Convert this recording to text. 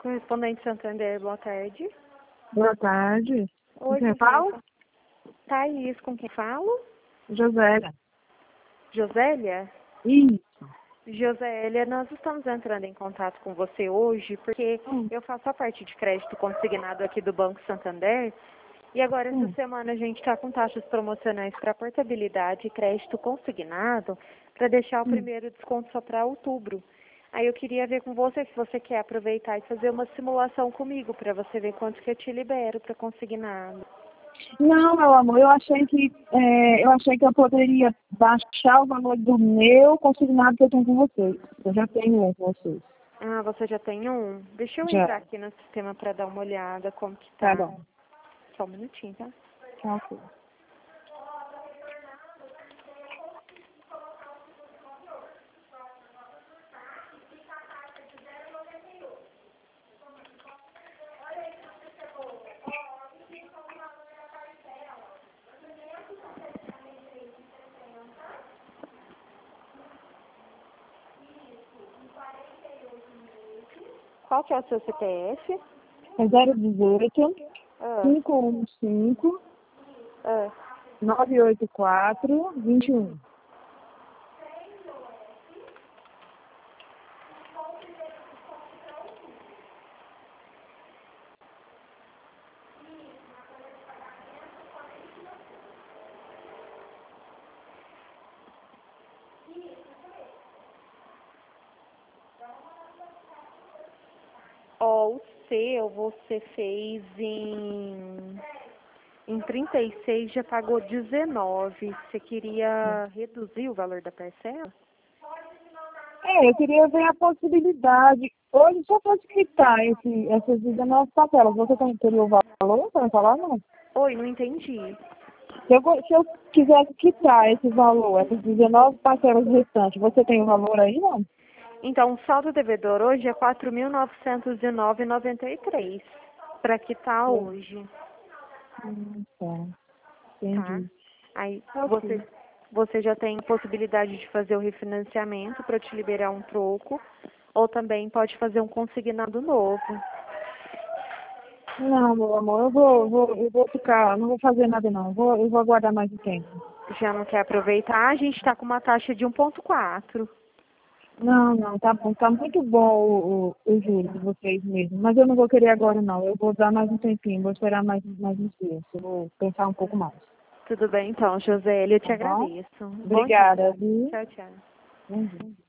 Correspondente Santander, boa tarde. Boa tarde. Oi, Com quem quem fala? Thaís, com quem falo? Josélia. Josélia? Isso. Josélia, nós estamos entrando em contato com você hoje porque eu faço a parte de crédito consignado aqui do Banco Santander e agora essa semana a gente está com taxas promocionais para portabilidade e crédito consignado para deixar o primeiro desconto só para outubro. Aí eu queria ver com você se você quer aproveitar e fazer uma simulação comigo para você ver quanto que eu te libero para consignado. Não, meu amor, eu achei que eu poderia baixar o valor do meu consignado que eu tenho com vocês. Eu já tenho um com vocês. Ah, você já tem um? Deixa eu Já. entrar aqui no sistema para dar uma olhada como que Tá tá. bom. Só um minutinho, tá? Tá ok. Qual que é o seu CPF? É 018 Ah, 515 ah. 984 21. Ó, o seu você fez em 36, já pagou 19. Você queria reduzir o valor da parcela? Eu queria ver a possibilidade. Hoje, se eu fosse quitar essas 19 parcelas, você teria o valor para falar, não? Oi, não entendi. Se eu quisesse quitar esse valor, essas 19 parcelas restantes, você tem o valor aí, não? Então, o saldo devedor hoje é 4.909,93 para quitar hoje, Tá. tá? Entendi. Aí Ok. você já tem possibilidade de fazer o refinanciamento para te liberar um troco, ou também pode fazer um consignado novo. Não, meu amor, eu vou ficar, não vou fazer nada não. Eu vou aguardar mais um tempo. Já não quer aproveitar? A gente está com uma taxa de 1,4. Não, tá bom, tá muito bom o juro de vocês mesmo. Mas eu não vou querer agora não. Eu vou dar mais um tempinho, vou esperar mais uns dias. Eu vou pensar um pouco mais. Tudo bem então, Josélia, eu te Tá bom? agradeço. Bom dia. Obrigada, viu? Tchau, tchau. Bom dia.